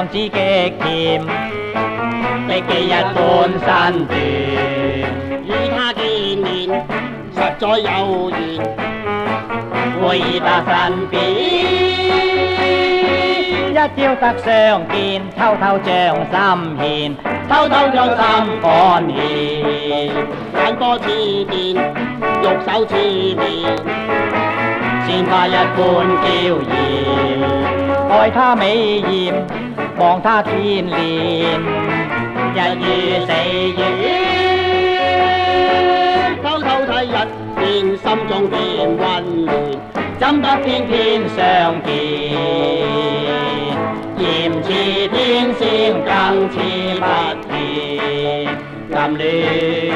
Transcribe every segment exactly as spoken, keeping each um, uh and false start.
子極甜，歷幾日半身段， 與他見面實在有緣， 會意他身邊，一朝得相見，偷偷將心獻，偷偷將心肝獻， 眼波似電，玉手似棉， 鮮花一般嬌豔，愛他美豔，望他天憐，日與四月， 偷偷睇日見，心中變溫暖， 怎得偏偏相見，豔似天仙更似蜜甜，暗戀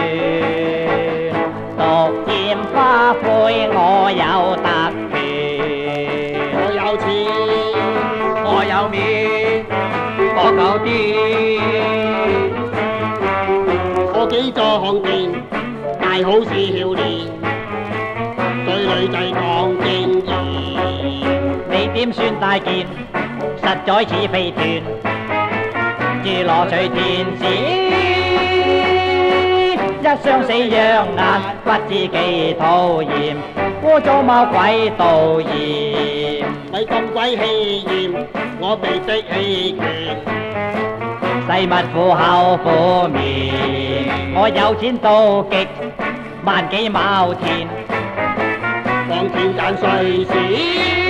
獨佔花魁，我有特權， 我有錢， 我有面，我夠啲， 我幾壯健，大好是少年，對女仔講經驗， 你點算大件？實在似飛團，住羅隨天使，一雙死樣眼，不知幾討厭，污糟貓鬼道嫌， 咪咁鬼氣焰，我被逼棄權， 細密苦口苦面，我有錢到極，萬幾畝田， 望天間歲時。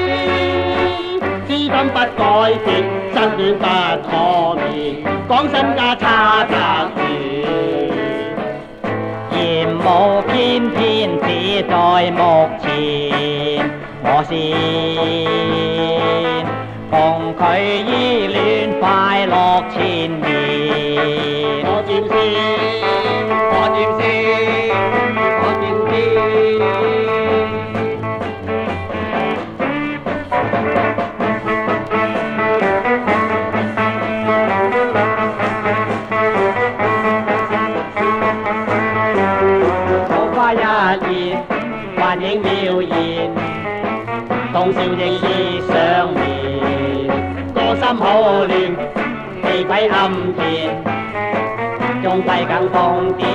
資金不改變，真戀不可滅，講身家差得遠， 嫌無偏偏只在目前，我先共佢依戀快樂纏綿， 我佔先， 我佔先，我佔先。幻影妙言，洞簫亦已上面，個心好亂，地鬼暗甜，仲低更瘋癲，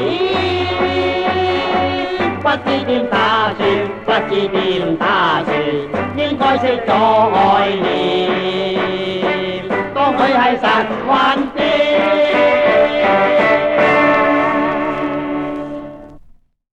不知點打算，不知點打算，應該識咗愛念，當佢係實幻。